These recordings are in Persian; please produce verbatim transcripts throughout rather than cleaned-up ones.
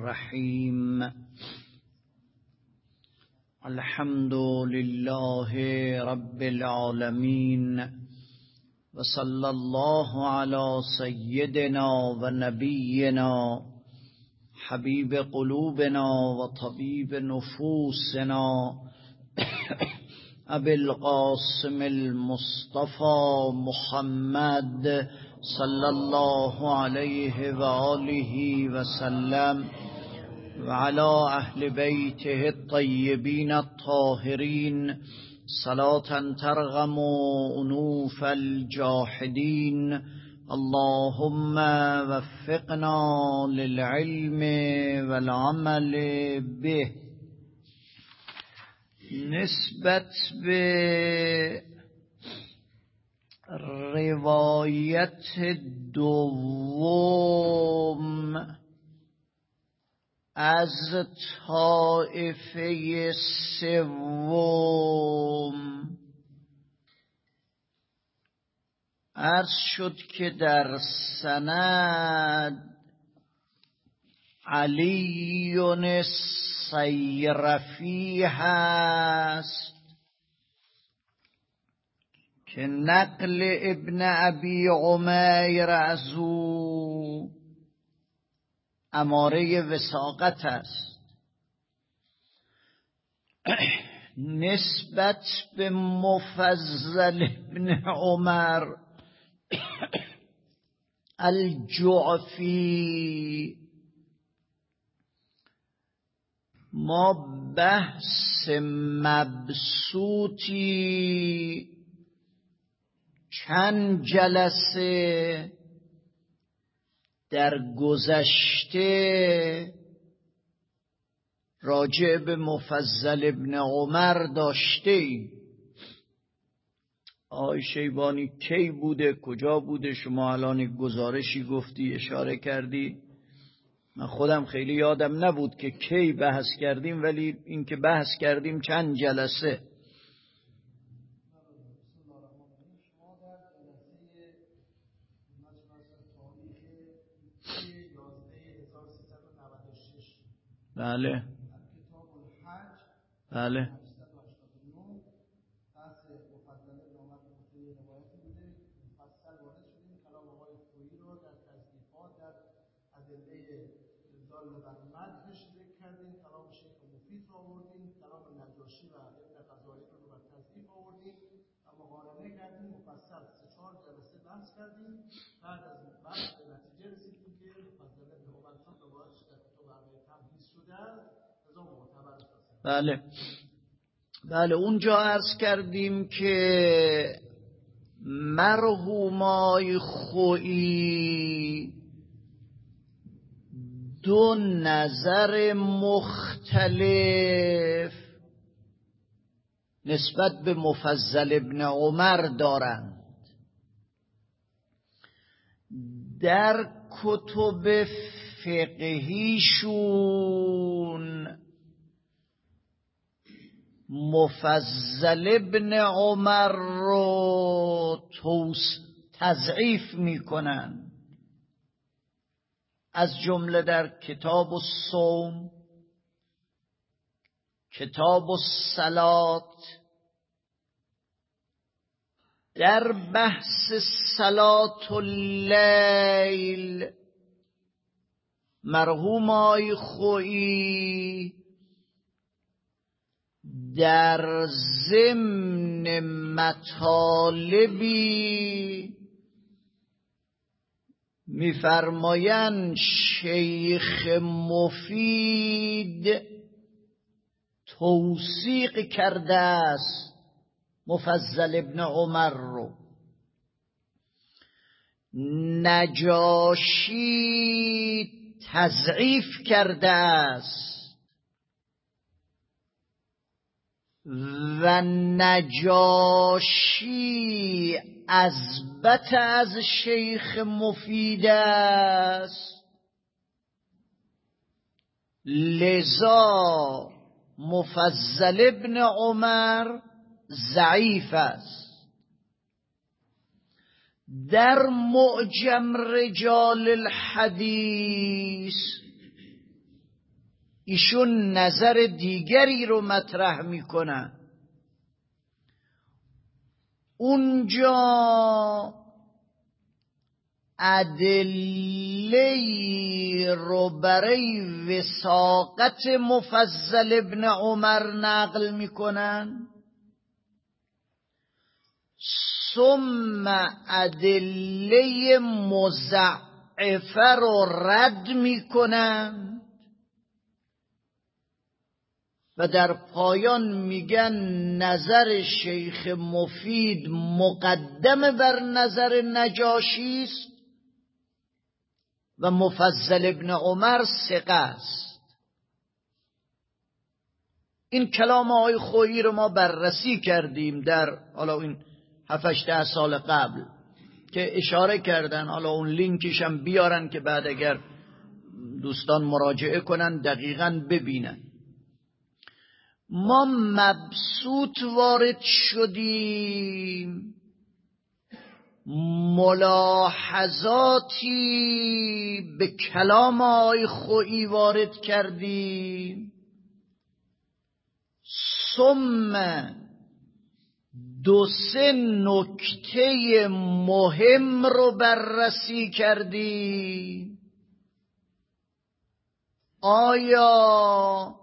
الرحیم. الحمد لله رب العالمین و صلی الله علی سیدنا و نبینا حبیب قلوبنا و طبیب نفوسنا ابی القاسم المصطفى محمد صلی الله علیه و آله و سلم و علی اهل بیته الطیبین الطاهرین صلاة ترغم انوف الجاحدین. اللهم وفقنا للعلم والعمل به. نسبت به روایت دوم از طایفه سوم عرض شد که در سند علی الصیرفی هست که نقل ابن ابی عمیر از او اماره وثاقت است. نسبت به مفضل ابن عمر الجعفی ما بحث مبسوطی چند جلسه در گذشته راجع به مفضل ابن عمر داشته ایم. آقای شیبانی کی بوده، کجا بوده؟ شما الان گزارشی گفتی، اشاره کردی، من خودم خیلی یادم نبود که کی بحث کردیم، ولی این که بحث کردیم چند جلسه. بله بله بله بله اونجا عرض کردیم که مرحومای خویی دو نظر مختلف نسبت به مفضل ابن عمر دارند. در کتب فقهیشون مفضل ابن عمر رو تضعیف میکنن، از جمله در کتاب الصوم، کتاب الصلات. در بحث صلات اللیل مرحوم آی خویی در ضمن مطالبی میفرمایند شیخ مفید توثیق کرده است مفضل ابن عمر رو. نجاشی تضعیف کرده است و نجاشی اثبت از شیخ مفید است، لذا مفضل ابن عمر ضعیف است. در معجم رجال الحدیث ایشون نظر دیگری رو مطرح میکنن. اونجا ادله رو برای وثاقت مفضل ابن عمر نقل میکنن، ثم ادله مضعفه رو رد میکنن و در پایان میگن نظر شیخ مفید مقدم بر نظر نجاشی است و مفضل ابن عمر ثقه است. این کلام آقای خویی رو ما بررسی کردیم در حالا این هفت هشت سال قبل که اشاره کردن، حالا اون لینکش هم بیارن که بعد اگر دوستان مراجعه کنن دقیقاً ببینن. ما مبسوط وارد شدیم، ملاحظاتی به کلام آقای خویی وارد کردیم، ثم دو سه نکته مهم رو بررسی کردیم. آیا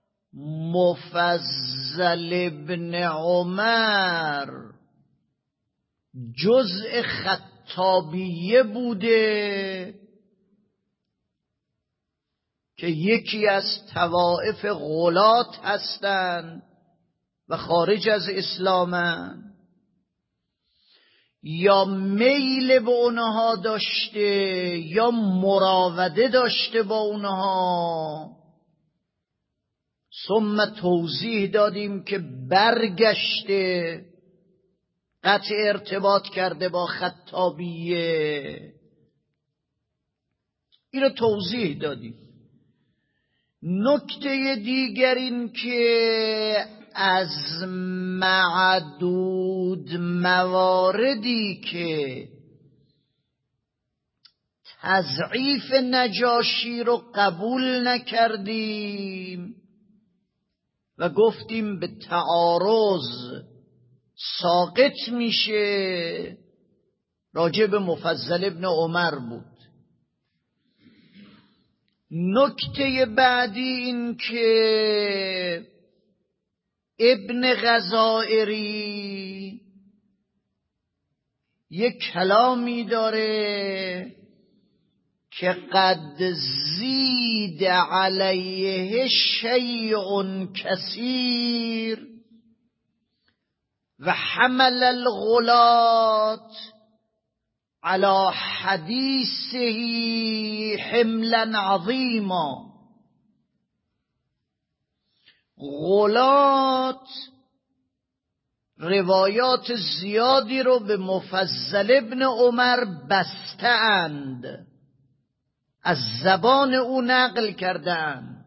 مفضل ابن عمر جزء خطابیه بوده که یکی از طوائف غلات هستند و خارج از اسلامند، یا میل به اونها داشته یا مراوده داشته با اونها؟ ثم توضیح دادیم که برگشته، قطع ارتباط کرده با خطابیه. این رو توضیح دادیم. نکته دیگر این که از معدود مواردی که تضعیف نجاشی رو قبول نکردیم و گفتیم به تعارض ساقط میشه، راجع به مفضل ابن عمر بود. نکته بعدی این که ابن غزائری یک کلامی داره که قد زید علیه شیء کثیر و حمل الغلات على حدیثه حملا عظیما. غلات روایات زیادی رو به مفضل ابن عمر بستند، از زبان او نقل کردند.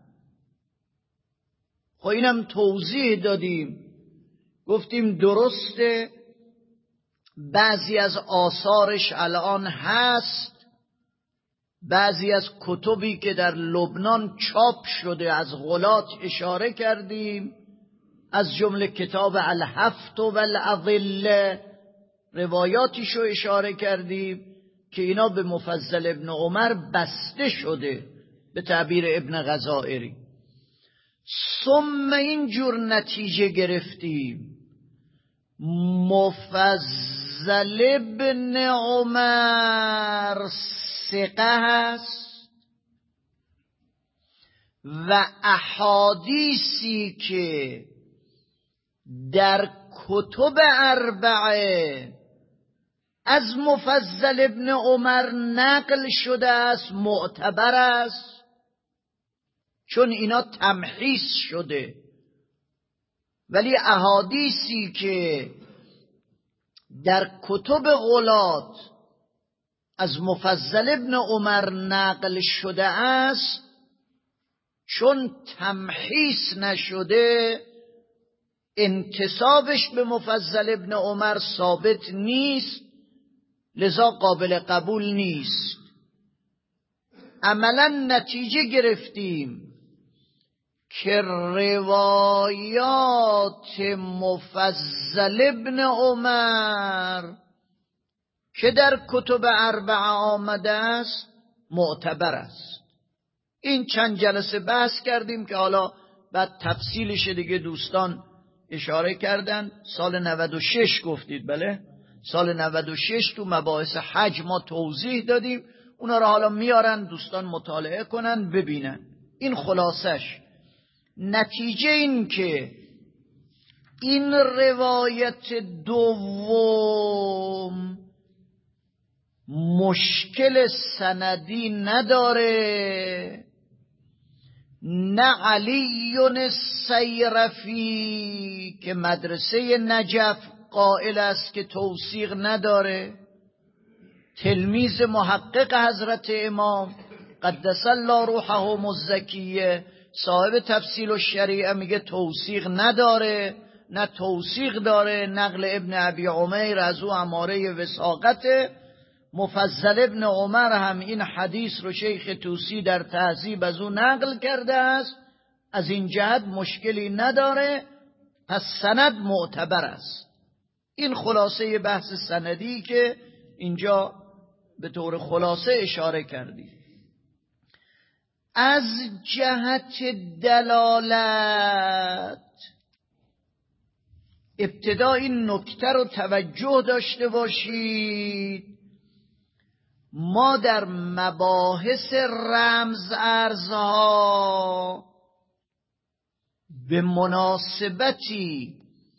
خب اینم توضیح دادیم، گفتیم درسته بعضی از آثارش الان هست، بعضی از کتبی که در لبنان چاپ شده از غلات اشاره کردیم، از جمله کتاب الهفت و الاضله روایاتیشو اشاره کردیم که اینا به مفضل ابن عمر بسته شده به تعبیر ابن غزائری. ثم اینجور نتیجه گرفتیم مفضل ابن عمر ثقه هست و احادیثی که در کتب اربعه از مفضل ابن عمر نقل شده است معتبر است، چون اینا تمحیص شده. ولی احادیثی که در کتب غلات از مفضل ابن عمر نقل شده است چون تمحیص نشده انتسابش به مفضل ابن عمر ثابت نیست، لذا قابل قبول نیست. عملا نتیجه گرفتیم که روایات مفضل ابن عمر که در کتب اربعه آمده است معتبر است. این چند جلسه بحث کردیم که حالا بعد تفصیلش دیگه دوستان اشاره کردن. سال نود و شش گفتید، بله، سال نود و شش تو مباحث حج ما توضیح دادیم. اونا رو حالا میارن دوستان مطالعه کنن ببینن. این خلاصش. نتیجه این که این روایت دوم مشکل سندی نداره، نه علی السیرفی که مدرسه نجف قائل است که توثیق نداره، تلمیذ محقق حضرت امام قدس الله روحه الزکیه صاحب تفصیل الشریعه میگه توثیق نداره، نه توثیق داره. نقل ابن ابی عمیر از او اماره وثاقته. مفضل ابن عمر هم این حدیث رو شیخ طوسی در تهذیب از او نقل کرده است. از این جهت مشکلی نداره، پس سند معتبر است. این خلاصه بحث سندی که اینجا به طور خلاصه اشاره کردیم. از جهت دلالت ابتدا این نکته رو توجه داشته باشید. ما در مباحث رمز ارزها به مناسبتی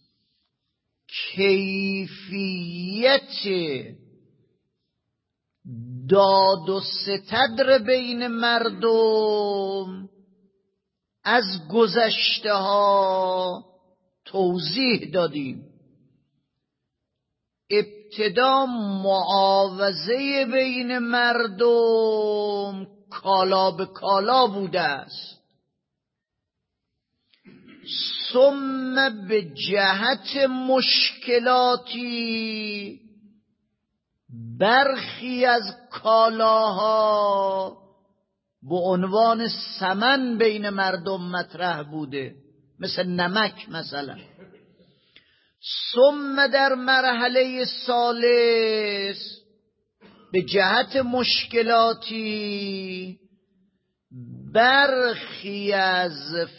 کیفیت داد و ستدر بین مردم از گذشته ها توضیح دادیم. ابتدا معاوضه بین مردم کالا به کالا بوده است، ثم به جهت مشکلاتی برخی از کالاها به عنوان ثمن بین مردم مطرح بوده، مثل نمک مثلا. ثم در مرحله ثالث به جهت مشکلاتی برخی از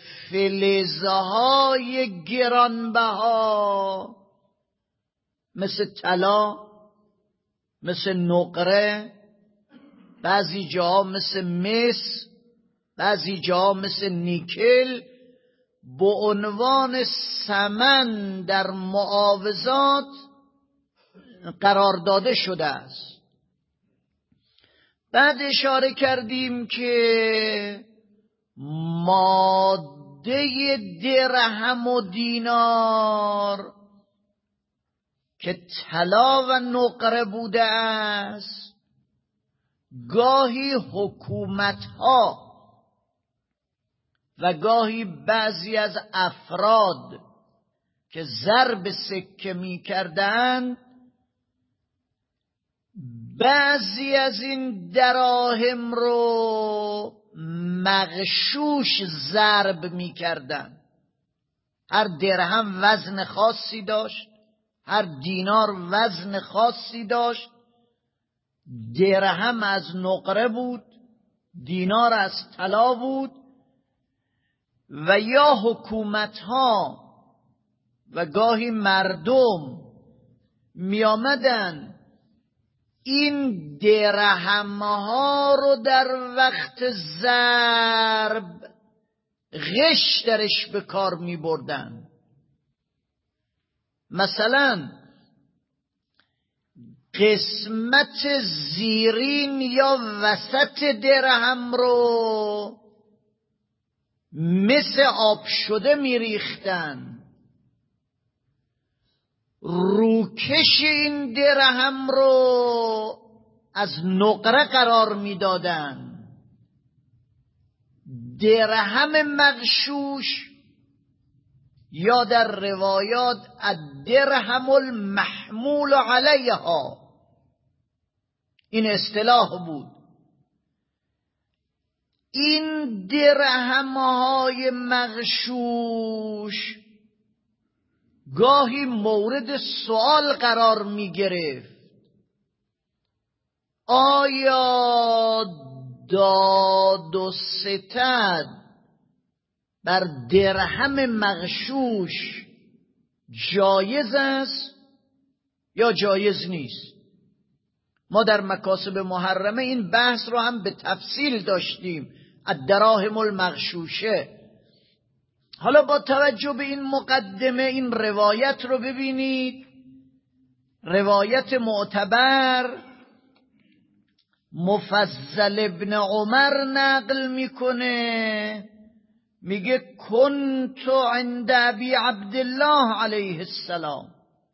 فلزهای گرانبها مثل طلا، مثل نقره، بعضی جاها مثل مس، بعضی جاها مثل نیکل، به عنوان ثمن در معاوضات قرار داده شده است. بعد اشاره کردیم که ماده درهم و دینار که طلا و نقره بوده است، گاهی حکومت‌ها و گاهی بعضی از افراد که ضرب سکه می کردند بعضی از این دراهم رو مغشوش ضرب می کردند. هر درهم وزن خاصی داشت، هر دینار وزن خاصی داشت. درهم از نقره بود، دینار از طلا بود. و یا حکومت ها و گاهی مردم می آمدن این درهم ها رو در وقت ضرب غش درش به کار می بردن. مثلا قسمت زیرین یا وسط درهم رو مثل آب شده می ریختن، روکش این درهم رو از نقره قرار می دادن. درهم مغشوش یا در روایات الدرهم المحمول علیها، این اصطلاح بود. این درهم‌های مغشوش گاهی مورد سوال قرار می گرفت. آیا داد و ستد بر درهم مغشوش جایز است یا جایز نیست؟ ما در مکاسب محرمه این بحث رو هم به تفصیل داشتیم، الدراهم المغشوشه. حالا با توجه به این مقدمه این روایت رو ببینید، روایت معتبر مفضل ابن عمر نقل میکنه، میگه کنت عند ابی عبدالله علیه السلام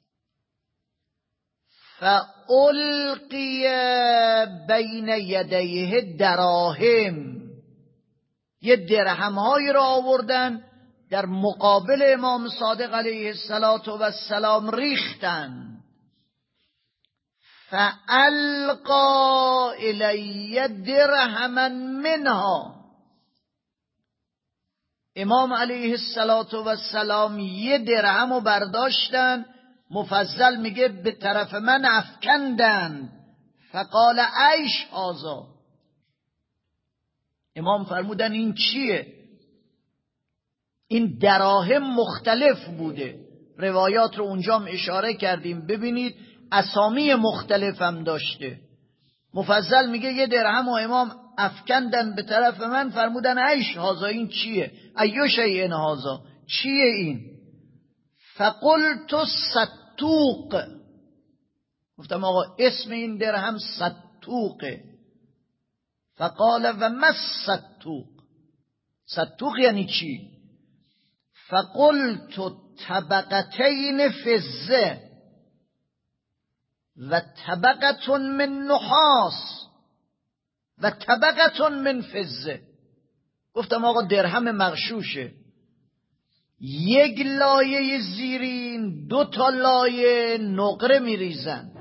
فالقی بین یدیه دراهم، یه درهم هایی را آوردن در مقابل امام صادق علیه السلام ریختن. فالقا الی درهما منها، امام علیه السلام یه درهم رو برداشتن، مفضل میگه به طرف من افکندن. فقال ایش هذا، امام فرمودن این چیه؟ این دراهم مختلف بوده، روایات رو اونجا اشاره کردیم، ببینید اسامی مختلف هم داشته. مفضل میگه یه درهم و امام افکندن به طرف من، فرمودن ایش هذا، این چیه؟ ایو شیء هذا، چیه این؟ فقلت ستوق، گفتم آقا اسم این درهم ستوقه. فقال و ما الستوق، ستوق یعنی چی؟ فقلت طبقتین فضه و طبقه من نحاس و طبقه من فضه. گفتم آقا درهم مغشوشه، یک لایه زیرین، دو تا لایه نقره میریزن،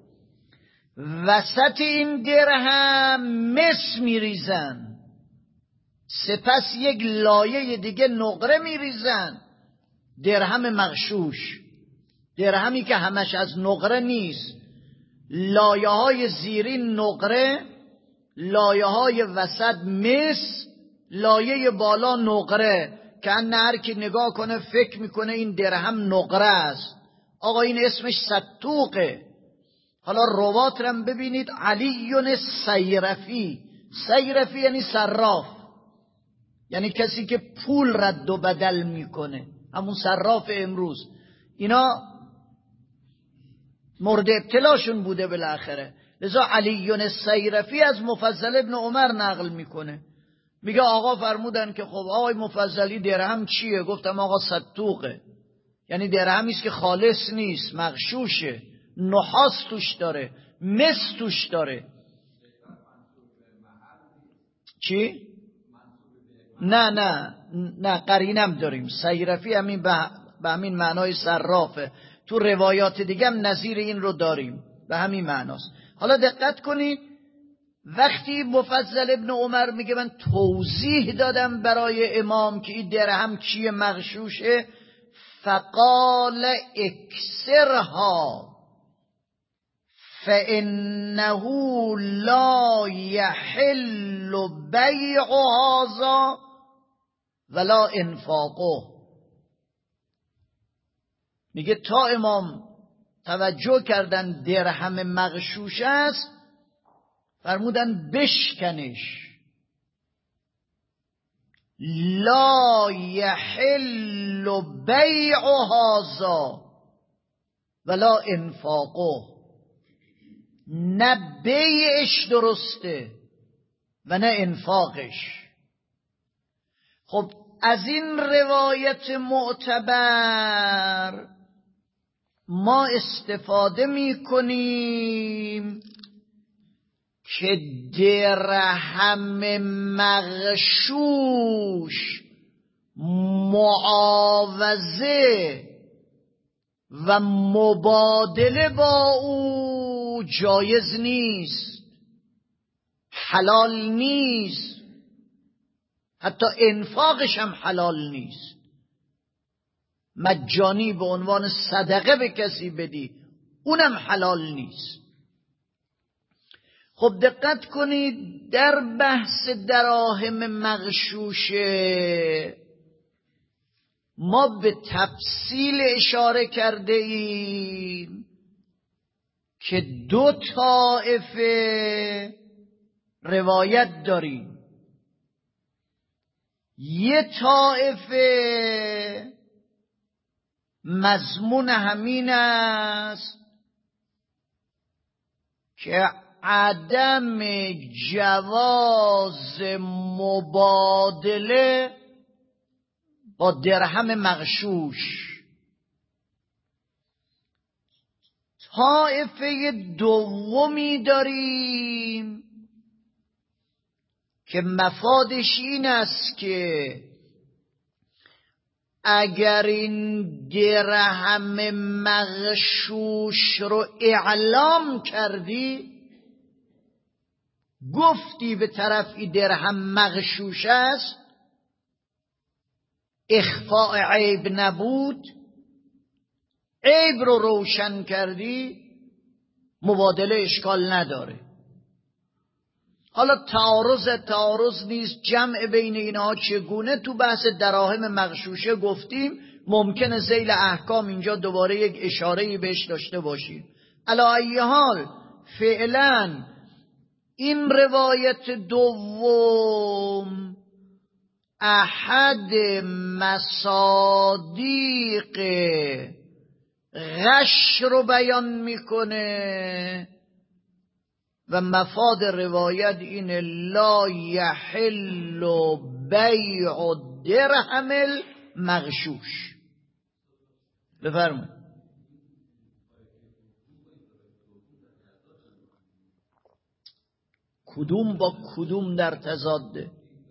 وسط این درهم مس میریزن، سپس یک لایه دیگه نقره میریزن. درهم مغشوش، درهمی که همش از نقره نیست، لایه های زیرین نقره، لایه های وسط مس، لایه بالا نقره، که ان هر کی نگاه کنه فکر میکنه این درهم نقره است. آقا این اسمش ستوقه. حالا روات رم ببینید، علی سیرفی، سیرفی یعنی صراف، یعنی کسی که پول رد و بدل میکنه، همون صراف امروز. اینا مورد ابتلاشون بوده بالاخره. لذا علی سیرفی از مفضل ابن عمر نقل میکنه، میگه آقا فرمودن که خب آقای مفضلی درهم چیه؟ گفتم آقا ستوقه، یعنی درهمی است که خالص نیست، مغشوشه، نحاس توش داره، مس توش داره. چی؟ نه نه نه قرینم داریم، سیرفی همین به همین معنای صرافه، تو روایات دیگه هم نظیر این رو داریم، به همین معناست. حالا دقت کنید، وقتی مفضل ابن عمر میگه من توضیح دادم برای امام که این درهم چیه، مغشوشه، فقال اکسرها فانه لا یحل بیع هذا ولا انفاقه. میگه تا امام توجه کردن درهم مغشوش است، فرمودن بشکنش، لا یحل بیع هذا ولا انفاقه، نه بیعش درسته و نه انفاقش. خب از این روایت معتبر ما استفاده می کنیم که درهم مغشوش معاوضه و مبادله با او جایز نیست، حلال نیست. حتی انفاقش هم حلال نیست. مجانی به عنوان صدقه به کسی بدی اونم حلال نیست. خب دقت کنید در بحث دراهم مغشوشه ما به تفصیل اشاره کرده ایم که دو طایفه روایت داریم. یه طایفه مضمون همین است که عدم جواز مبادله با درهم مغشوش. طایفه دومی داریم که مفادش این است که اگر این درهم مغشوش رو اعلام کردی، گفتی به طرف این درهم مغشوش است، اخفاء عیب نبود، عیب رو روشن کردی، مبادله اشکال نداره. حالا تعارض تعارض نیست، جمع بین اینها چگونه تو بحث دراهم مغشوشه گفتیم، ممکنه ذیل احکام اینجا دوباره یک اشاره‌ای بهش داشته باشیم. علی ای حال فعلا این روایت دوم احد مصادیق غش رو بیان میکنه و مفاد روایت این لا یحل بیع درهم المغشوش. بفرمایید. کدوم با کدوم در تضاده؟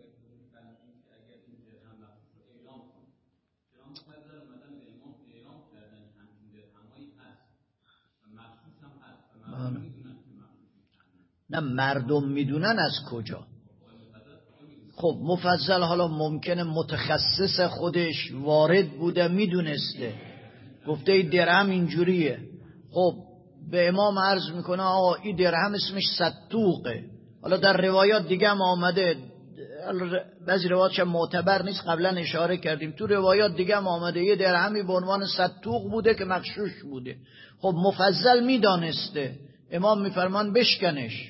نه مردم میدونن از کجا؟ خب مفضل حالا ممکنه متخصص خودش وارد بوده میدونسته، گفته ای درهم اینجوریه. خب به امام عرض میکنه آقا این درهم اسمش ستوقه. حالا در روایات دیگه هم آمده، بعضی روایاتش معتبر نیست، قبلا اشاره کردیم، تو روایات دیگه هم آمده یه درهمی به عنوان ستوق بوده که مغشوش بوده. خب مفضل میدانسته، امام میفرمان بشکنش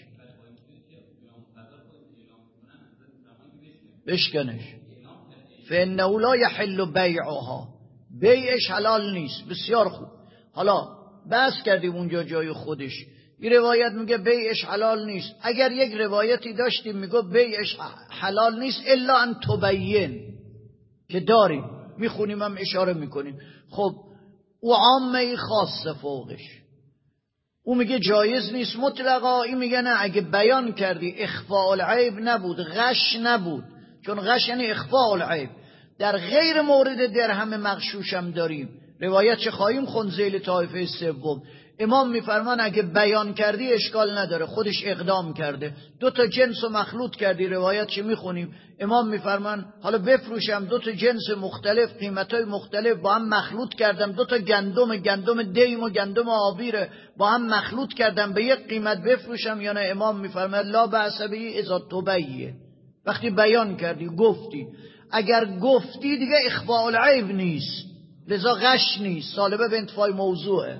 بشکنش فانه لا یحل بیعها، بیعش حلال نیست. بسیار خوب. حالا بحث کردیم اونجا جای خودش، این روایت میگه بیعش حلال نیست. اگر یک روایتی داشتیم میگه بیعش حلال نیست الا ان تبین، که داریم میخونیم هم اشاره میکنیم. خب او عامه ای خاصه فوقش، او میگه جایز نیست مطلقا، این میگه نه اگه بیان کردی اخفاء العیب نبود، غش نبود، چون غش یعنی اخفاء العیب. در غیر مورد درهم مغشوش هم داریم روایت چه خواهیم خوند ذیل طایفه سوم. امام میفرمان اگه بیان کردی اشکال نداره، خودش اقدام کرده، دو تا جنس رو مخلوط کردی، روایت چه میخونیم؟ امام میفرمان حالا بفروشم دو تا جنس مختلف، قیمتای مختلف با هم مخلوط کردم، دو تا گندم گندم دیم و گندم آبیره با هم مخلوط کردم، به یک قیمت بفروشم یا نه؟ امام میفرماد لا بأس به اذا تبیه، وقتی بیان کردی گفتی. اگر گفتی دیگه اخفاء العیب نیست، لذا غش نیست، سالبه به انتفاع موضوعه.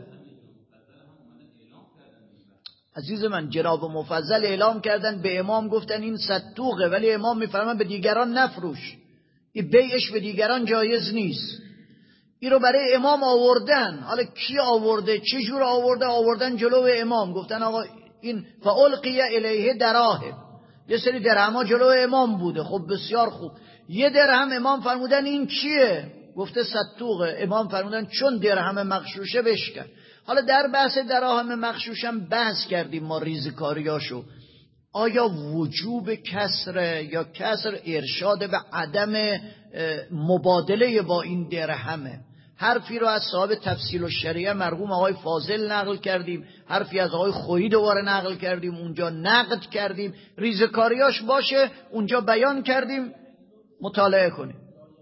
عزیز من جناب مفضل اعلام کردن، به امام گفتن این ستوقه، ولی امام میفرمان به دیگران نفروش، این بیعش به دیگران جایز نیست. این رو برای امام آوردن. حالا کی آورده، چه جور آورده؟ آوردن جلو امام، گفتن آقا این فالقی الیه دراهم، یه سری درهما جلو امام بوده. خب بسیار خوب، یه درهم امام فرمودن این چیه؟ گفته ستوقه. امام فرمودن چون درهم مغشوشه بشکن. حالا در بحث دراهم مغشوشم بحث کردیم ما ریزکاریاشو، آیا وجوب کسر یا کسر ارشاد به عدم مبادله با این درهمه؟ حرفی رو از صاحب تفصیل الشریعه مرحوم آقای فاضل نقل کردیم، حرفی از آقای خویی دوباره نقل کردیم، اونجا نقد کردیم، ریزکاریاش باشه اونجا بیان کردیم، مطالعه کنید.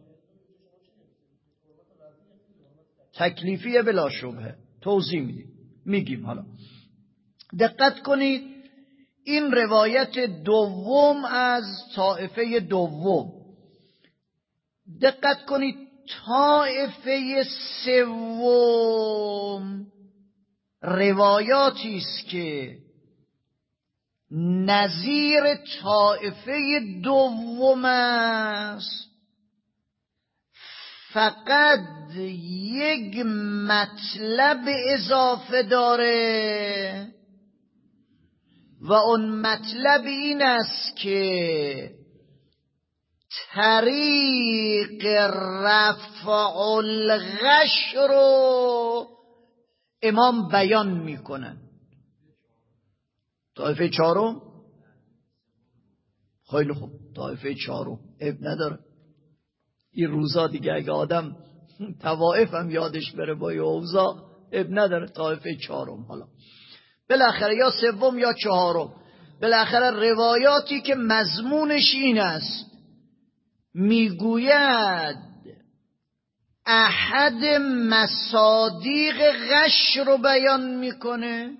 تکلیفیه بلا شبهه، توضیح میدیم میگیم. حالا دقت کنید، این روایت دوم از طائفه دوم. دقت کنید، طائفه سوم روایاتی است که نظیر طائفه دوم است، فقط یک مطلب اضافه داره و اون مطلب این است که طریق رفع الغش رو امام بیان میکنن. طایفه چهارم، خیلی خوب، طایفه چهارم اب نداره. این روزا دیگه اگه آدم طوائف هم یادش بره با یه اوضاع، اب نداره. طایفه چهارم، حالا بالاخره یا سوم یا چهارم، بالاخره روایاتی که مضمونش این است، میگوید احد مصادیق غش رو بیان میکنه،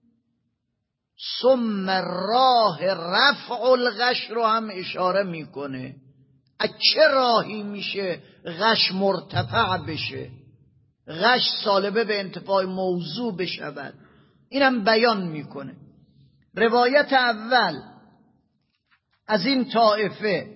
ثم راه رفع الغش رو هم اشاره میکنه. از چه راهی میشه غش مرتفع بشه، غش سالبه به انتفاع موضوع بشود، اینم بیان میکنه. روایت اول از این طائفه،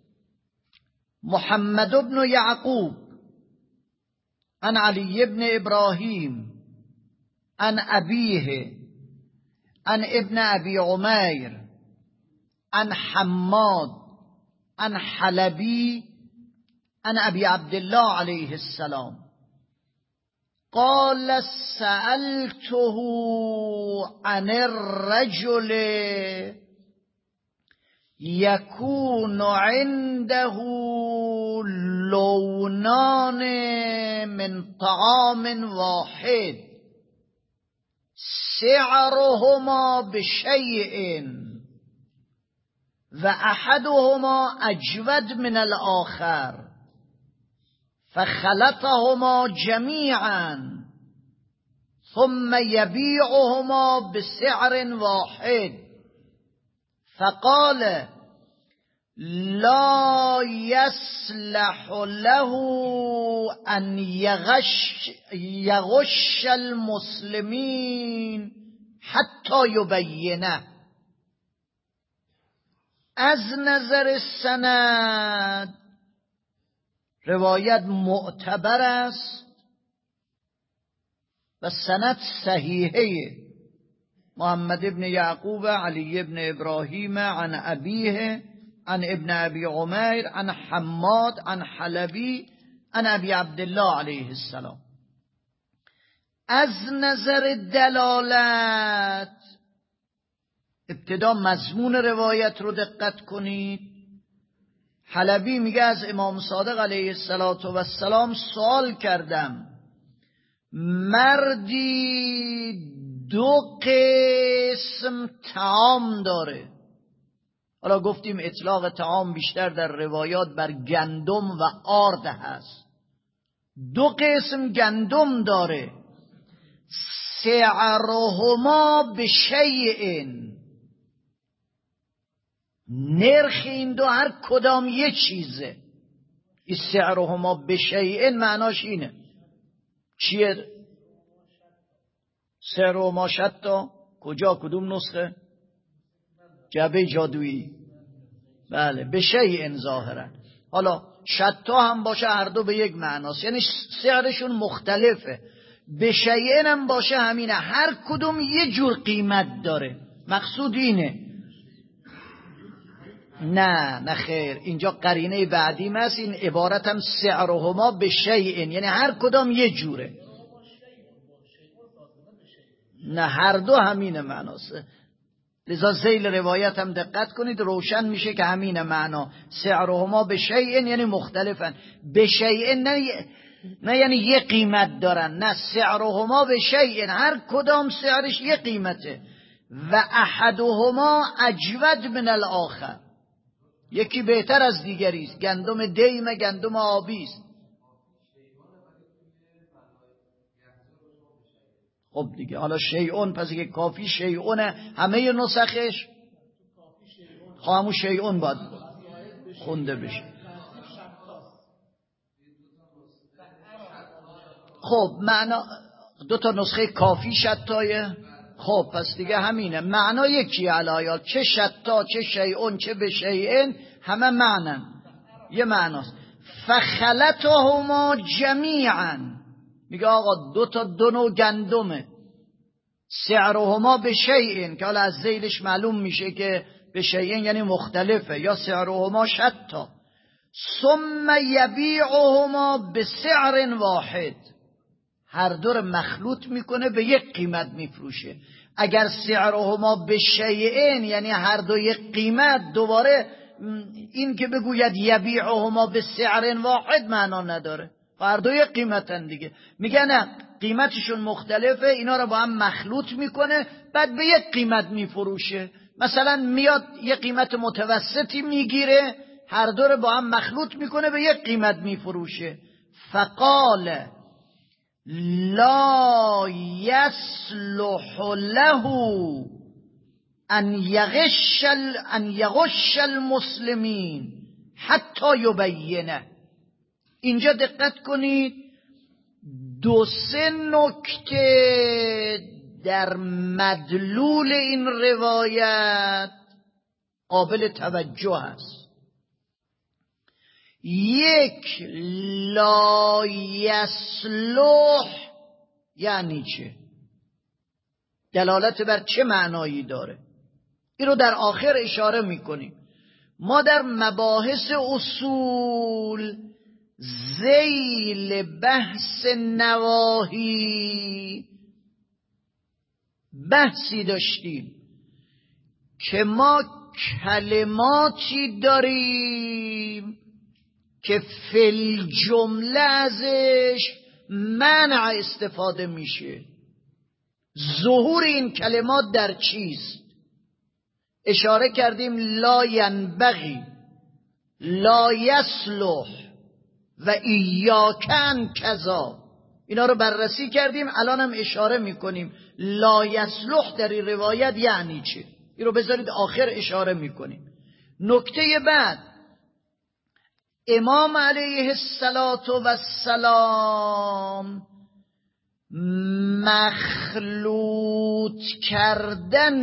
محمد بن یعقوب عن علی بن ابراهیم عن ابیه عن ابن ابی عمیر عن حماد عن حلبی عن ابی عبدالله علیه السلام قال سألته عن الرجل يكون عنده لونان من طعام واحد سعرهما بشيء وأحدهما أجود من الآخر فخلطهما جميعا ثم يبيعهما بسعر واحد فقال لا يصلح له أن يغش, يغش المسلمين حتى يبينه. از نظر سند روایت معتبر است و سند صحیحه. محمد ابن یعقوب علی ابن ابراهیم عن ابیه عن ابن ابی عمیر عن حماد عن حلبی عن ابی عبدالله علیه السلام. از نظر دلالت، ابتدا مضمون روایت رو دقت کنید. حلبی میگه از امام صادق علیه السلام سوال کردم، مردی دو قسم طعام داره. حالا گفتیم اطلاق طعام بیشتر در روایات بر گندم و آرد هست. دو قسم گندم داره، سعرهما بشیء، نرخ این دو هر کدام یه چیزه. این سعرهما بشیء معناش اینه. چیه سعرهما شتا؟ کجا، کدوم نسخه؟ جعبه جادویی. بله، بشیء ظاهرا. حالا شتا هم باشه هر دو به یک معناست، یعنی سعرشون مختلفه. بشیء هم باشه همینه، هر کدوم یه جور قیمت داره. مقصود اینه. نه نه خیر، اینجا قرینه بعدی است. این عبارت هم سعرهما بشیء، یعنی هر کدام یه جوره. نه، هر دو همین معناست. لذا ذیل روایت هم دقت کنید، روشن میشه که همین معنا. سعرهما بشیء یعنی مختلفن. بشیء نه نه یعنی یه قیمت دارن، نه، سعرهما بشیء هر کدام سعرش یه قیمته. و احدهما اجود من الاخر، یکی بهتر از دیگری است. گندم دیم گندم آبی است. خب دیگه حالا شیعون، پس که کافی شیعونه همه نسخش، همون شیعون باید خونده بشه. خب معنا دو تا نسخه کافی شتایه. خب پس دیگه همینه، معنا یکی علایات، چه شتا چه شیعون چه به شیعن همه معنن یه معناست. فخلطهما جمیعا، میگه آقا دو تا دو نوع گندمه، سعرهما به شیعن که حالا از ذیلش معلوم میشه که به شیعن یعنی مختلفه، یا سعرهما شتا، ثم یبیعهما به سعر واحد، هر دور مخلوط میکنه به یک قیمت میفروشه. اگر سعرهما به شیئین یعنی هر دو یک قیمت، دوباره این که بگوید یبیعهما به سعر واحد معنا نداره، هر دو یک قیمتن دیگه. میگه نه، قیمتشون مختلفه، اینا رو با هم مخلوط میکنه بعد به یک قیمت میفروشه. مثلا میاد یه قیمت متوسطی میگیره، هر دو رو با هم مخلوط میکنه به یک قیمت میفروشه. فقال لا يصلح له ان یغش ان یغش المسلمین حتی یبینه. اینجا دقت کنید، دو سه نکته در مدلول این روایت قابل توجه است. یک، لا یصلح یعنی چه؟ دلالت بر چه معنایی داره؟ این رو در آخر اشاره میکنیم. ما در مباحث اصول ذیل بحث نواهی بحثی داشتیم که ما کلماتی داریم که فی جمله ازش منع استفاده میشه. ظهور این کلمات در چیست؟ اشاره کردیم لا ینبغی، لا یصلح و ایاکن کذا، اینا رو بررسی کردیم. الان هم اشاره میکنیم لا یصلح در این روایت یعنی چه، این رو بذارید آخر اشاره میکنیم. نکته بعد، امام علیه السلام مخلوط کردن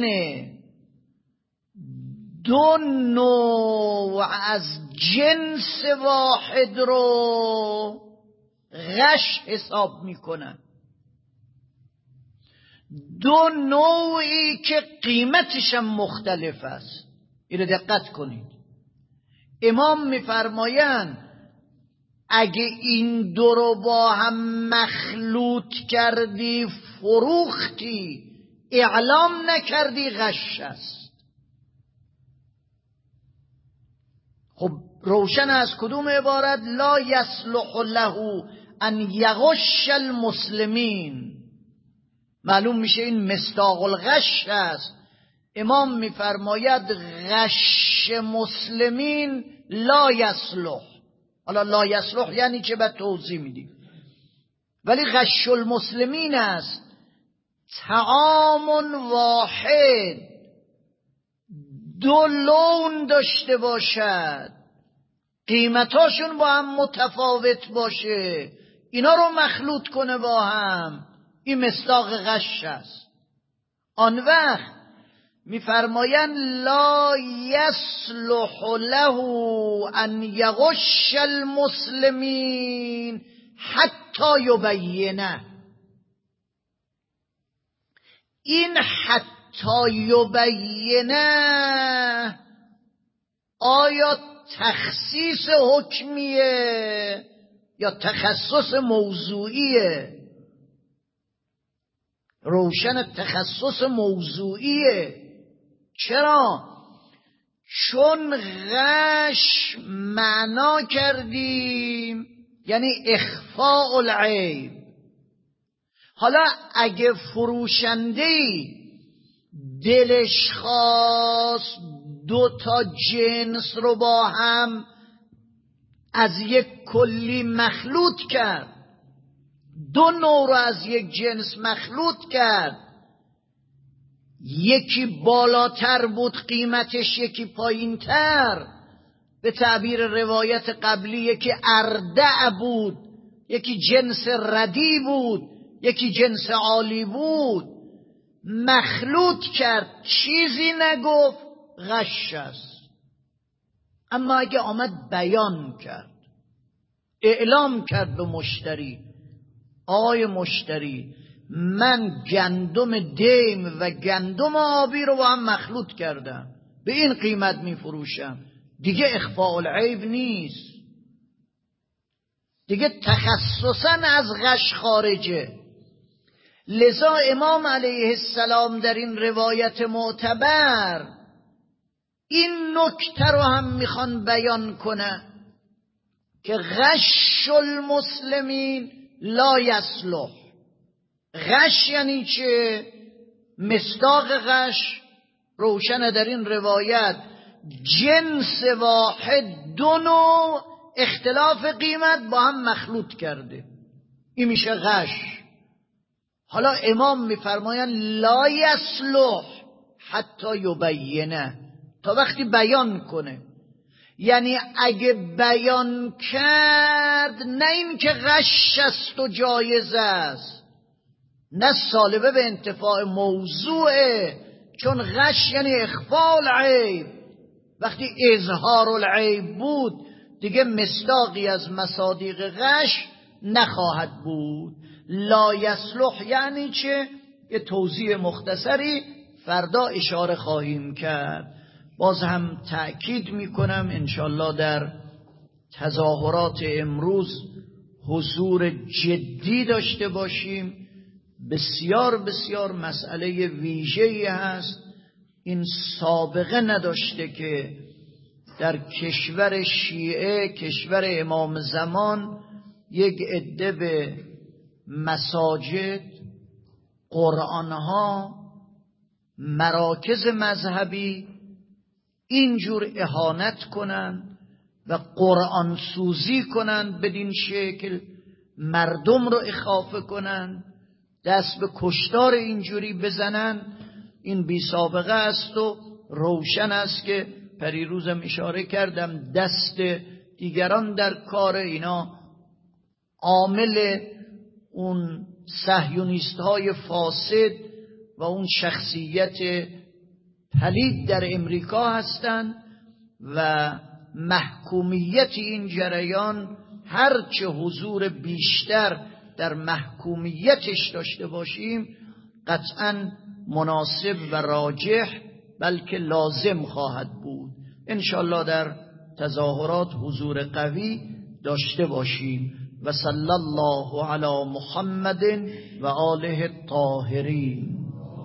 دو نوع از جنس واحد رو غش حساب میکنن، دو نوعی که قیمتش هم مختلف است. اینو دقت کنید، امام میفرمایند اگه این دو رو با هم مخلوط کردی فروختی، اعلام نکردی، غش است. خب روشن از کدوم عبارت؟ لا یصلح له ان یغش المسلمین، معلوم میشه این مصداق الغش است. امام میفرماید غش مسلمین لا یصلح. حالا لا یصلح یعنی چه؟ بعد توضیح میدیم. ولی غش المسلمین است طعام واحد، دو لون داشته باشد، قیمتاشون با هم متفاوت باشه، اینا رو مخلوط کنه با هم، این مصداق غش است. آن وقت میفرمایند لا یصلح له ان یغش المسلمین حتی یبینه. این حتی یبینه آیا تخصیص حکمیه یا تخصص موضوعیه؟ روشن تخصص موضوعیه. چرا؟ چون غش معنا کردیم یعنی اخفاء العیب. حالا اگه فروشنده‌ای دلش خواست دو تا جنس رو با هم از یک کلی مخلوط کرد، دو نوع رو از یک جنس مخلوط کرد، یکی بالاتر بود قیمتش، یکی پایینتر. به تعبیر روایت قبلی یکی اردع بود، یکی جنس ردی بود، یکی جنس عالی بود. مخلوط کرد، چیزی نگفت، غش است. اما اگه آمد بیان کرد، اعلام کرد به مشتری، آقای مشتری من گندم دیم و گندم آبی رو با هم مخلوط کردم، به این قیمت می فروشم، دیگه اخفاء العیب نیست، دیگه تخصصاً از غش خارجه. لذا امام علیه السلام در این روایت معتبر این نکته رو هم میخوان بیان کنه که غش المسلمین لا یصلح. غش یعنی چه؟ مصداق غش روشن در این روایت، جنس واحد دو نوع اختلاف قیمت با هم مخلوط کرده، این میشه غش. حالا امام میفرماین لا یصلح حتی یبینه، تا وقتی بیان کنه. یعنی اگه بیان کرد، نه این که غش است و جایز است، نه سالبه به انتفاع موضوعه، چون غش یعنی اخفاء العیب. وقتی اظهار العیب بود دیگه مصداقی از مصادیق غش نخواهد بود. لا یصلح یعنی چه؟ یه توضیح مختصری فردا اشاره خواهیم کرد. باز هم تأکید میکنم انشالله در تظاهرات امروز حضور جدی داشته باشیم. بسیار بسیار مسئله ویژه‌ای هست، این سابقه نداشته که در کشور شیعه، کشور امام زمان، یک عده به مساجد، قرآنها، مراکز مذهبی اینجور اهانت کنن و قرآن سوزی کنن، بدین شکل مردم رو اخافه کنن، دست به کشتار اینجوری بزنن. این بی سابقه است و روشن است که پریروزم اشاره کردم دست دیگران در کار اینا. عامل اون صهیونیست های فاسد و اون شخصیت پلید در امریکا هستند و محکومیت این جریان هرچه حضور بیشتر در محکومیتش داشته باشیم قطعاً مناسب و راجح بلکه لازم خواهد بود. انشالله در تظاهرات حضور قوی داشته باشیم. و صلی الله علی محمد و آله الطاهرین.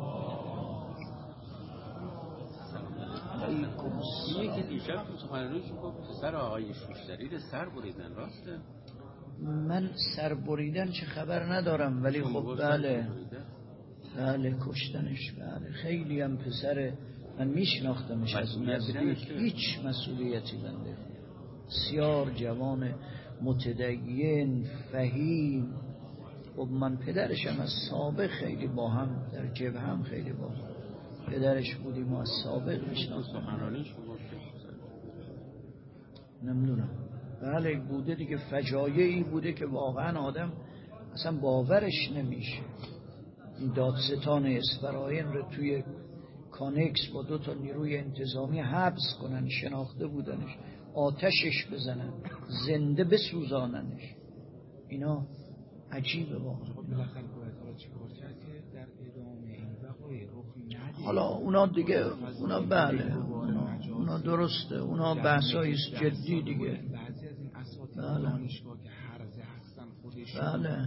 اینه که دیشب تو سخنرانیش گفت سر آقای شوشتری سر بریدن، راسته؟ من سر بریدن چه خبر ندارم، ولی خب بله بله کشتنش، بله. خیلی هم پسر من میشناختمش از نزدیک، هیچ مسئولیتی بنده، بسیار جوان متدین فهیم. خب من پدرشم از سابق خیلی با هم در جبهه هم خیلی با هم پدرش بودیم و از سابق میشناختم. نمیدونم، بله بوده دیگه، فجایعی بوده که واقعا آدم اصلا باورش نمیشه. این دادستان اسفراین رو توی کانکس با دو تا نیروی انتظامی حبس کنن، شناخته بودنش، آتشش بزنن، زنده بسوزاننش. اینا عجیبه واقعا. حالا اونا دیگه اونا بله اونا, اونا درسته، اونا بحثای جدی دیگه. بله بله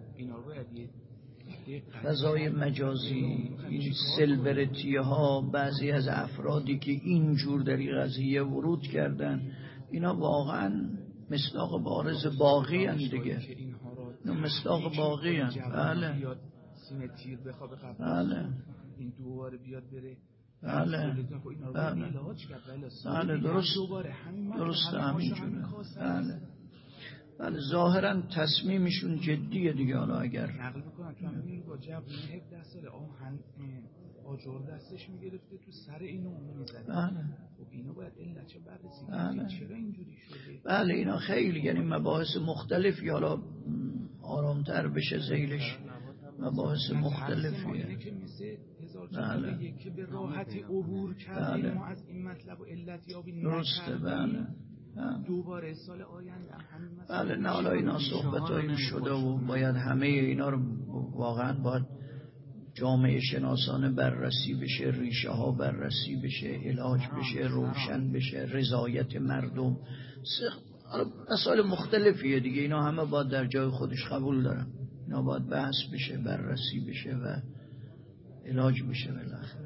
فضای مجازی، این سلبریتی ها، بعضی از افرادی که اینجور در این قضیه ورود کردن، اینا واقعا مصداق بارز باقی هن دیگه، اینا مصداق باقی هن. بله سینه تیر بخوابه قبل بله این دوباره بیاد بره بله بله بله درست درست همینجوره. بله بله ظاهرا تصمیمشون جدیه دیگه. حالا اگر نقل میکنن تو همین با جوون هفده ساله آهن آجر دستش میگرفته تو سر اینو اونو میزده. بله خب اینو باید علت چه بررسی بله. چرا اینجوری شده؟ بله اینا خیلی یعنی مباحث مختلفی حالا آرامتر بشه ذیلش مباحث مختلفیه. بله که به راحتی عبور کردیم بله. ما از این مطلب و علت یابی درسته. بله دوباره سال آینده همین مسئله. بله نه حالا اینا صحبتایی شده و باید همه اینا رو واقعا باید جامعه شناسانه بررسی بشه، ریشه ها بررسی بشه، علاج بشه، روشن بشه، رضایت مردم، مسائل مختلفیه دیگه. اینا همه باید در جای خودش قبول دارن. اینا باید بحث بشه، بررسی بشه و علاج بشه بالاخره.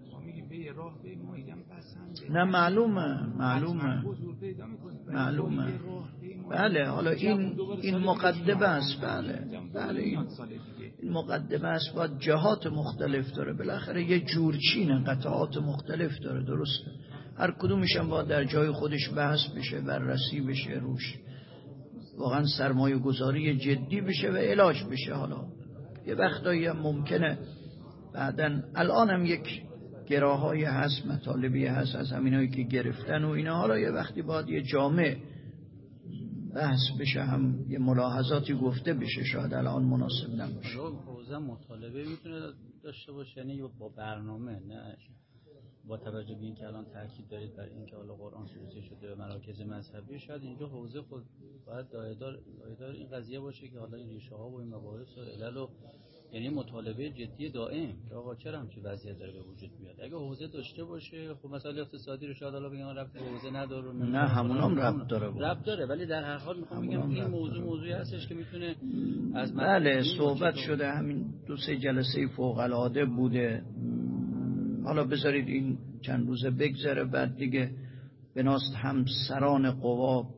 نه معلومه معلومه معلومه بله. حالا این این مقدمه است. بله بله این این مقدمه است. باید جهات مختلف داره بالاخره، یه جورچین قطعات مختلف داره. درسته هر کدومش هم باید در جای خودش بحث بشه، بررسی بشه، روش واقعا سرمایه گذاری جدی بشه و علاج بشه. حالا یه وقتایی هم ممکنه بعدن الان هم یک گراهایی هست، مطالبی هست از همینایی که گرفتن و اینا. حالا یه وقتی باید یه جامعه بحث بشه، هم یه ملاحظاتی گفته بشه، شاید الان مناسب نباشه. حوزه مطالبه میتونه داشته باشه، یعنی با برنامه، نه با توجه به اینکه الان تاکید دارید بر اینکه حالا قرآن سروسی شده به مراکز مذهبی، شاید اینجا حوزه خود باید دایدار دایدار این قضیه باشه که حالا این ریشه ها و این مباحث و علل و یعنی مطالبه جدی دائم که آقا چرا همچین وضعیت داره به وجود میاد. اگه حوزه داشته باشه خب مسائل اقتصادی رو شاید حالا بگم ربط به حوزه نداره، نه همونام ربط داره ربط داره، ولی در هر حال میخوام بگم این موضوع موضوعی هستش که میتونه از بله صحبت شده. همین دو سه جلسه فوق العاده بوده. حالا بذارید این چند روزه بگذره، بعد دیگه بناست هم سران قوا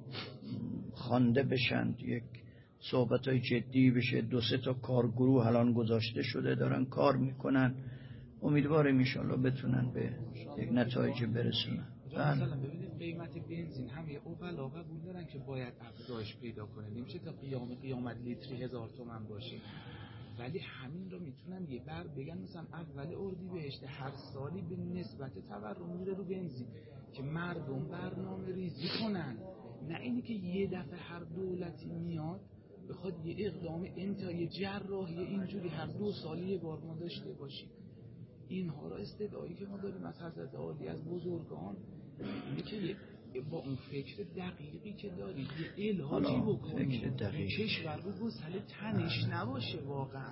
خوانده بشن، یک صحبتای جدی بشه. دو سه تا کارگروه الان گذاشته شده دارن کار میکنن. امیدواریم ان شاءالله بتونن به یک نتایج برسونن. مثلا ببینید قیمت بنزین همه اوبلا قبول دارن که باید افزایش پیدا کنه، نمیشه تا قیام قیامت لیتری هزار تومان باشه، ولی همین رو میتونن یه بر بگن مثلا اول اردیبهشت هر سالی به نسبت تورم میره رو بنزین که مردم برنامه ریزی کنن، نه اینی که یه دفعه هر دولتی میاد بخواد یه اقدام انتهای جراحی اینجوری هر دو سالی یه بار ما داشته باشیم. اینها را استدعایی که ما داریم از حضرت عالی از بزرگان اینه که با اون فکر دقیقی که دارید یه الهاجی بکنید، کشور رو گسل تنش نباشه. واقعا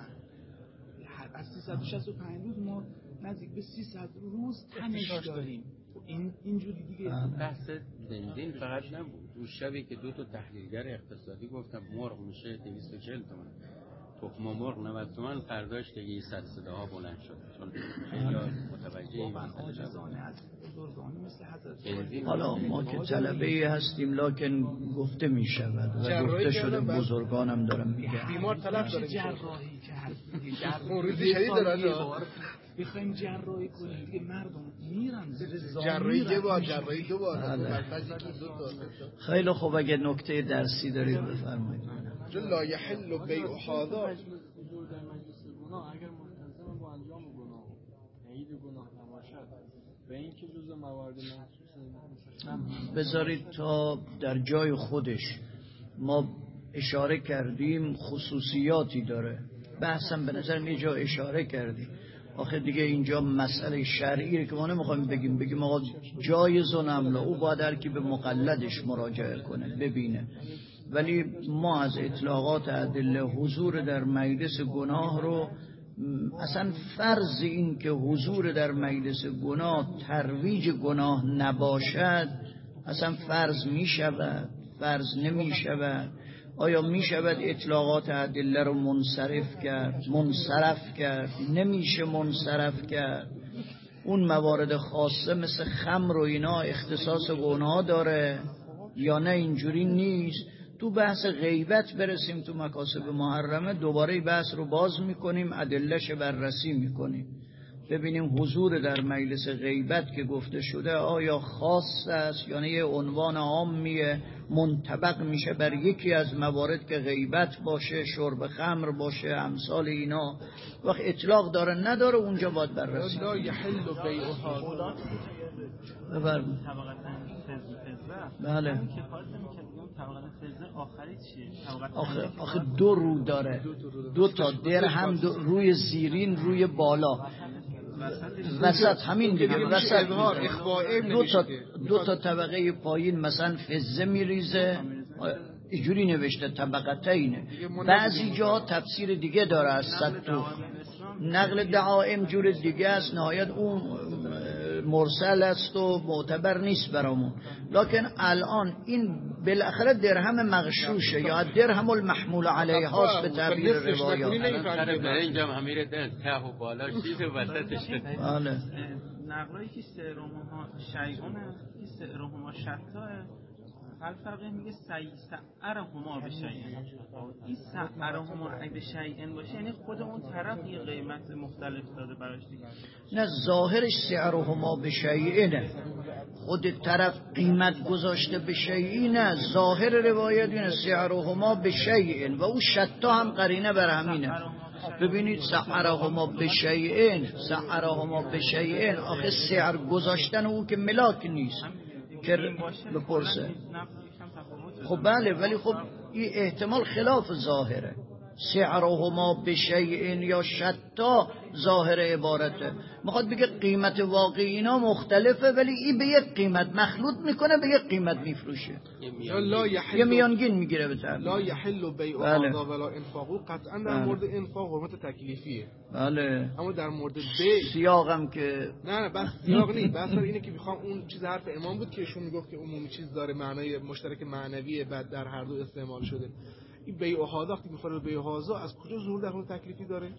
از سیصد و شصت و پنج روز ما نزدیک به سیصد روز تنش داریم. این اینجوری دیگه بحث بنزین فقط نبود. اون شبی که دو تا تحلیلگر اقتصادی گفتم مرغ میشه دویست و چهل تومن، تخم مرغ نود تومن، فرداش دیگه این صد صداها بلند شد چون خیلی متوجه این عاجزانه از بزرگان مثل حضرت. حالا ما که طلبه هستیم لکن گفته می شود و گفته شده بزرگانم دارم میگن بیمار طلب داره جراحی که هستی موردی شدید دارن بخوایم جراحی کنیم دیگه مردم میرن جراحی یه بار جراحی دو بار. خیلی خوب اگه نکته درسی دارید بفرمایید. جو لا یحل بیع هذا اگر منتظم با انجام گناه عید گناه نباشد به این که جزء موارد مخصوص بذارید تا در جای خودش. ما اشاره کردیم خصوصیاتی داره، بحثم به نظر یه جا اشاره کردیم. آخه دیگه اینجا مسئله شرعی که ما نمیخوایم بگیم بگیم آقا جایز و نملا، او باید هر کی به مقلدش مراجعه کنه ببینه. ولی ما از اطلاقات ادله حضور در مجلس گناه رو اصلا فرض این که حضور در مجلس گناه ترویج گناه نباشد اصلا فرض می شود، فرض نمی شود. آیا می شود اطلاقات ادله رو منصرف کرد، منصرف کرد؟ نمیشه منصرف کرد. اون موارد خاصه مثل خمر و اینا اختصاص گناه داره یا نه؟ اینجوری نیست. تو بحث غیبت برسیم تو مکاسب محرمه دوباره بحث رو باز میکنیم، ادلهش بررسی میکنیم. ببینیم حضور در مجلس غیبت که گفته شده آیا خاص است یا یه عنوان عامیه منطبق میشه بر یکی از موارد که غیبت باشه، شرب خمر باشه، امثال اینا. وقت اطلاق داره نداره اونجا باید بررسی. لا یحل بیع هذا. بفرمایید. بله. آخه آخه دو رو داره، دو تا درهم دو روی زیرین روی بالا وسط، همین دیگه وسط دو تا دو تا طبقه پایین مثلا فضه میریزه، اینجوری نوشته طبقتینه. بعضی جا تفسیر دیگه داره از صدوق، نقل دعائم جور دیگه است، نهایت اون مرسل است و معتبر نیست برامون. لکن الان این بالاخره درهم مغشوشه یا درهم المحمول علیه هاست به تعبیر روایات. برای اینجا امیر دل ته و بالا چیز وسطشه. بله. نقلایی که سعرهما شیئونه، که سعرهما شتاه، هر فرقی میگه سعرهما به شیئن. این سعرهما به شیئن باشه یعنی خود اون طرف یه قیمت مختلف داده براش دیگه. نه ظاهرش سعرهما به شیئنه، خود طرف قیمت گذاشته به شیئی، نه ظاهر روایت اینه سعرهما به شیئن و اون شتا هم قرینه بر همینه. ببینید سعرهما به شیئن، سعرهما به شیئن، آخه سعر گذاشتن او که ملاک نیست که بپرسه. خب بله، ولی خب این احتمال خلاف ظاهره. سعرهما به شیئن یا شتا ظاهر عبارته، میخواد بگه قیمت واقعی اینا مختلفه ولی این به یک قیمت مخلوط میکنه، به یک قیمت میفروشه، یه میانگین میگیره. به طرف لا یحل بیع هذا ولا انفاقو، قطعا در مورد انفاق حرمت تکلیفیه. بله. اما در مورد بیع سیاقم که نه نه بس سیاق نیست، بس اینه که میخوام اون چیز حرف امام بود که ایشون میگفت که عمومی چیز داره معنای مشترک معنویه بعد در هر دو استعمال شده. این بیع هذا وقتی میخوره بیع هذا از کجا ظهور در اون تکلیفی داره؟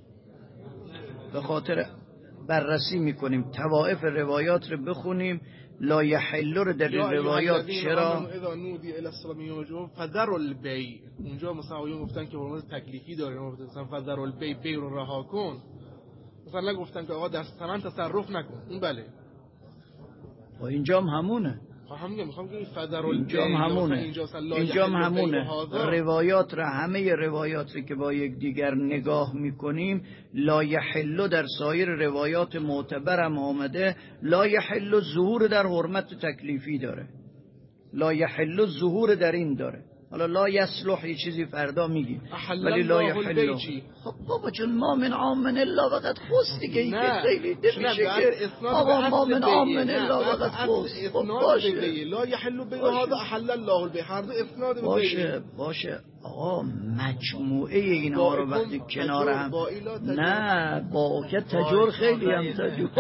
به خاطر بررسی میکنیم طوائف روایات رو بخونیم. لا یحل رو در روایات چرا اذا نودی الی الصلاه یوم فذر البیع، اونجا مثلا آیون گفتن که حرمت تکلیفی داره، مثلا فذر البیع، بیع رو رها کن، مثلا نگفتن که آقا در ثمن تصرف نکن. این بله و اینجا هم همونه، همون میخوام که فذر اینجا هم همونه، اینجا هم همونه. روایات را، همه روایات را که با یک دیگر نگاه میکنیم، لا یحل در سایر روایات معتبرم آمده، لا یحل ظهور در حرمت تکلیفی داره، لا یحل ظهور در این داره. حالا لا یصلح یه چیزی فردا میگیم ولی لا یحل. خب بابا چون ما من عامن الا وقت خست دیگه، این که خیلی نمیشه که آقا ما من عامن الا وقت خست. خب باشه لا یحل بیع هذا احل الله البیع، هر دو اسناد باشه باشه آقا مجموعه اینها رو وقتی کنار هم، نه با که تجور خیلی هم تجور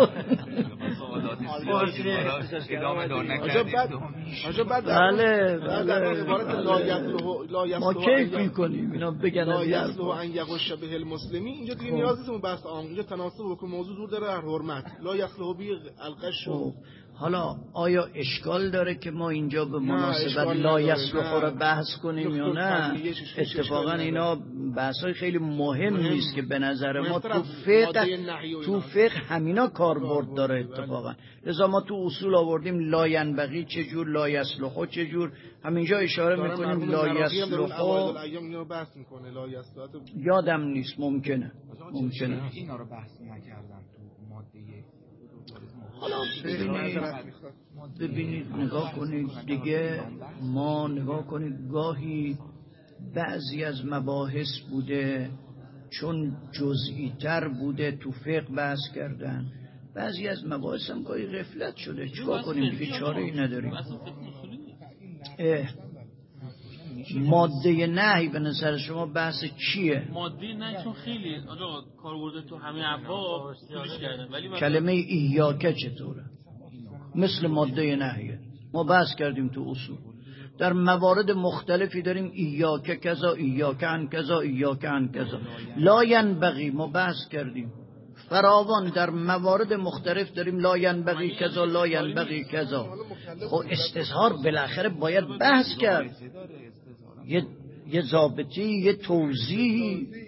بله بله ما کیف میکنیم اینا بگن لا یصلح ان یغش به المسلمی. اینجا دیگه نیاز نیست اون بحث عام، اینجا تناسب و موضوع دور داره در حرمت. لا یصلح به الغش. حالا آیا اشکال داره که ما اینجا به مناسبت لا یصلح رو بحث کنیم یا نه؟ اتفاقا اینا بحثای خیلی مهم نیست که به نظر ما تو فقه تو فقه همینا کاربرد داره اتفاقا. لذا ما تو اصول آوردیم لا ینبغی چجور، لا یصلح چجور، همینجا اشاره میکنیم لا یصلح. یادم نیست، ممکنه ممکنه اینا رو بحث نکردن تو ماده. حالا ببینید ببینید نگاه کنید دیگه، ما نگاه کنید گاهی بعضی از مباحث بوده چون جزئی تر بوده تو فقه بحث کردن، بعضی از مباحث هم گاهی غفلت شده، چیکار کنیم دیگه، چاره‌ای نداریم. ماده نهی به نظر شما بحث چیه؟ ماده نهی چون خیلی آقا کاربرد تو همه ابواب طولش کردن، ولی کلمه ایاکه چطوره؟ مثل ماده نهیه، ما بحث کردیم تو اصول، در موارد مختلفی داریم ایاکه کذا، ایاکه عن کذا، ایاکه عن کذا. لا ینبغی ما بحث کردیم فراوان، در موارد مختلف داریم لا ینبغی کذا، لا ینبغی کذا. خب استظهار بالاخره باید بحث کرد، یه یه ضابطی، یه توضیحی.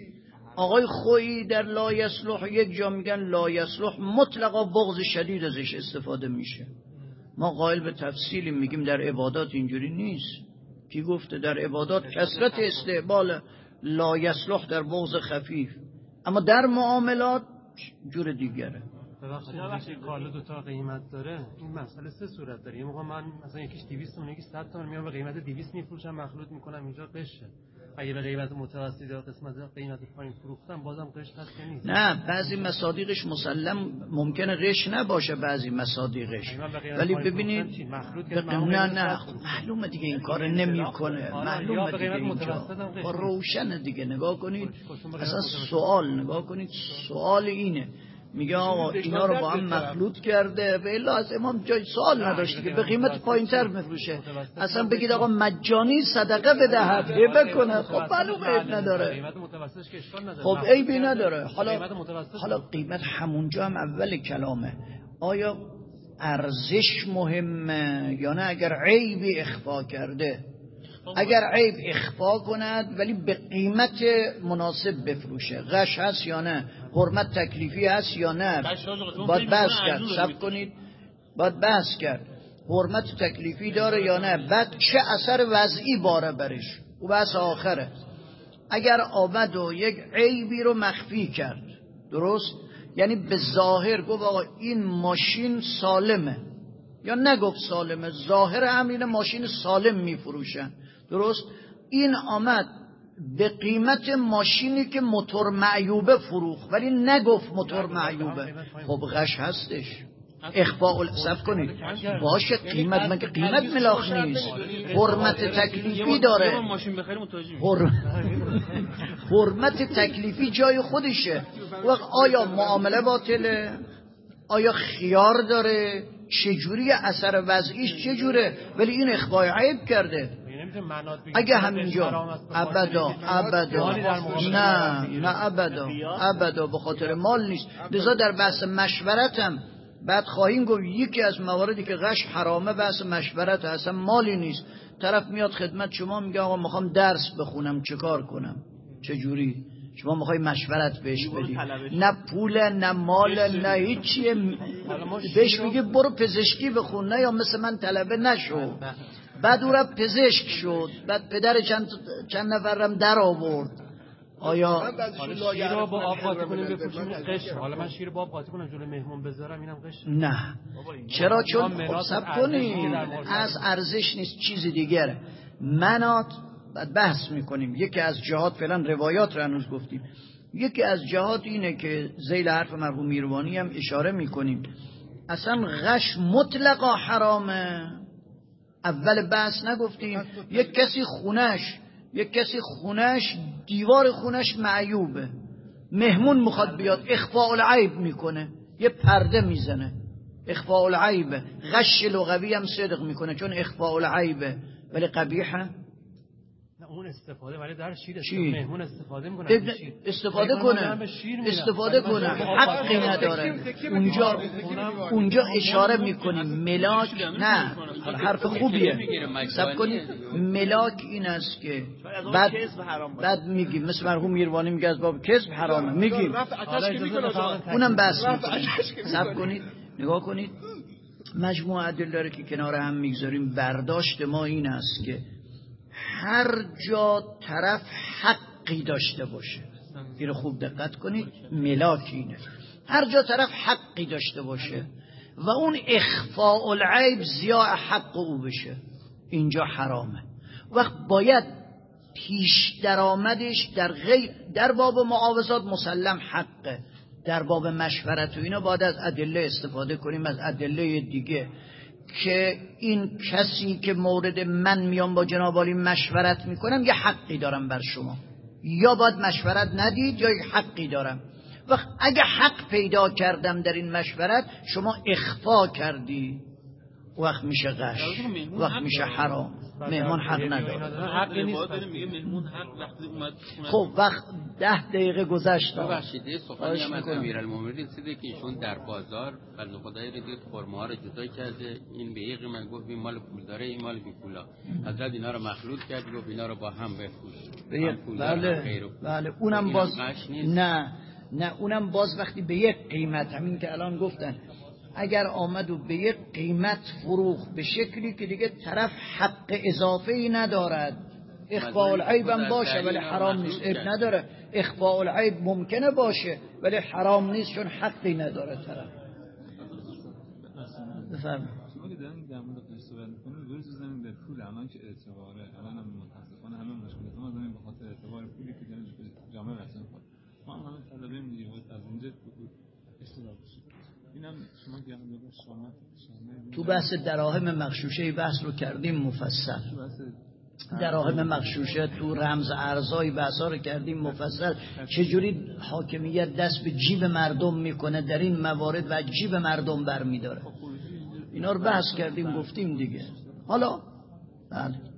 آقای خویی در لا یصلح یک جا میگن لا یصلح مطلقا بغض شدید ازش استفاده میشه. ما قائل به تفصیلی میگیم در عبادات اینجوری نیست. کی گفته در عبادات کثرت استعمال لا یصلح در بغض خفیف، اما در معاملات جور دیگره. ببخشید کالا دو تا قیمت داره، این مسئله سه صورت داره. یه موقع من مثلا یکیش دویست اون یکی صد تومن میام به قیمت دویست میفروشم، مخلوط میکنم اینجا قشه. اگه به قیمت متوسط یا قسمت قیمت پایین فروختم بازم قش هست که نیست. نه، بعضی مصادیقش مسلم ممکنه قش نباشه، بعضی مصادیقش، ولی ببینید نه نه معلومه دیگه این کار نمیکنه، معلومه دیگه اینجا روشنه دیگه. نگاه کنید اصلا سوال نگاه کنید، سوال اینه میگه آقا اینا رو با هم مخلوط کرده و الا از امام جای سوال نداشت که به قیمت پایینتر میفروشه. اصلا بگید آقا مجانی صدقه بدهد هبه کنه، خب معلومه عیب نداره، خب عیبی نداره. حالا حالا قیمت همونجا هم اول کلامه، آیا ارزش مهمه یا نه؟ اگر عیبی اخفا کرده، اگر عیب اخفا کند ولی به قیمت مناسب بفروشه، غش هست یا نه؟ حرمت تکلیفی هست یا نه؟ باید بحث کرد. صبر کنید، باید بحث کرد حرمت تکلیفی داره یا نه، بعد چه اثر وضعی باره برش، او بحث آخره. اگر آمد و یک عیبی رو مخفی کرد، درست؟ یعنی به ظاهر گفت آقا این ماشین سالمه، یا نگفت سالمه، ظاهر امرین ماشین سالم میفروشن، درست؟ این آمد به قیمت ماشینی که موتور معیوبه فروخت ولی نگفت موتور معیوبه، خب غش هستش. اخفاء الصف کنید باشه، قیمت من که قیمت ملاخ نیست، حرمت تکلیفی داره، حرمت تکلیفی جای خودشه. وقت آیا معامله باطله؟ آیا خیار داره؟ چجوری اثر وضعیش چجوره؟ ولی این اخفاء عیب کرده. اگه همینجا ابدا ابدا نه نه ابدا ابدا به خاطر مال نیست. لذا در بحث مشورت هم بعد خواهیم گفت یکی از مواردی که غش حرامه بحث مشورت، اصلا مالی نیست. طرف میاد خدمت شما میگه آقا میخوام درس بخونم چیکار کنم، چجوری؟ شما میخوای مشورت بهش بدی، نه پول نه مال نه هیچیه، بهش میگه برو پزشکی بخون، نه یا مثل من طلبه نشو. بعد او را پزشک شد، بعد پدر چند چند نفرم در آورد. آیا شیر رو با آب قاطی کنیم بپوشیم قش؟ حالا من شیر با آب قاطی کنم جلوی مهمون بذارم اینم قش؟ نه. چرا؟ چون خب صبر کنید، از ارزش نیست، چیز دیگره. منات بعد بحث میکنیم. یکی از جهات، فعلا روایات رو هنوز گفتیم، یکی از جهات اینه که ذیل حرف مرحوم میروانی هم اشاره میکنیم، اصلا غش مطلقا حرامه. اول بحث نگفتیم یک کسی خونش یک کسی خونش دیوار خونش معیوبه، مهمون میخواد بیاد، اخفاء العیب میکنه، یه پرده میزنه، اخفاء العیبه. غش لغوی هم صدق میکنه چون اخفاء العیبه، ولی قبیحه اون استفاده ولی در شیر مهمون استفاده میکنه، استفاده کنه استفاده کنه حقی نداره. اونجا اونجا اشاره میکنیم ملاک، نه حرف خوبیه، صبر کنید. ملاک این است که بعد بعد میگیم مثل مرحوم میروانی میگه از باب کسب حرامه، میگیم اونم بس میکنیم. صبر کنید نگاه کنید، مجموعه ادله که کنار هم میگذاریم، برداشت ما این است که هر جا طرف حقی داشته باشه، این خوب دقت کنید، ملاک اینه، هر جا طرف حقی داشته باشه و اون اخفاء العیب زیاء حق او بشه، اینجا حرامه. وقت باید پیش درآمدش در غیر در باب معاوضات مسلم حقه، در باب مشورت و اینا باید از ادله استفاده کنیم، از ادله دیگه که این کسی که مورد من میام با جناب عالی مشورت میکنم یه حقی دارم بر شما، یا باید مشورت ندید یا یک حقی دارم. وقت اگه حق پیدا کردم در این مشورت شما اخفا کردی، وقت میشه غش، وقت میشه حرام. مهمان حق نداره. حقی نیست. میگه مهمون حق وقتی اومد. خب وقت ده دقیقه گذشت. ببخشید یه سخنی هم از امیرالمومنین رسیده که ایشون در بازار بنده خدایی رو دید خرما ها رو جدا کرده، این به یه قیمت گفت این مال پول داره این مال بی پولا. حضرت اینا رو مخلوط کرد گفت اینا رو با هم بفروش. بله بله اونم باز نه نه اونم باز وقتی به یک قیمت، همین که الان گفتن، اگر آمد و به یک قیمت فروخت به شکلی که دیگه طرف حق اضافه ای ندارد، اخفاء العیب هم باشه ولی حرام نیست، عیب نداره. اخفاء العیب ممکنه باشه ولی حرام نیست چون حقی نداره طرف. بفرمایید. شما که دارین در مورد قصه صحبت می‌کنید، روز زمین به پول الان که اعتباره، الان هم متأسفانه همه مشکلات ما زمین به خاطر اعتبار پولی که داره جامعه واسه می‌خوره. ما هم همه طلبه می‌گیم از اینجا استفاده بشه. اینم شما که شما تو بحث دراهم مغشوشه بحث رو کردیم مفصل. دراهم مغشوشه تو رمز ارزای بحثا رو کردیم مفصل. چجوری حاکمیت دست به جیب مردم میکنه در این موارد و جیب مردم برمیداره، اینا رو بحث کردیم گفتیم دیگه. حالا بله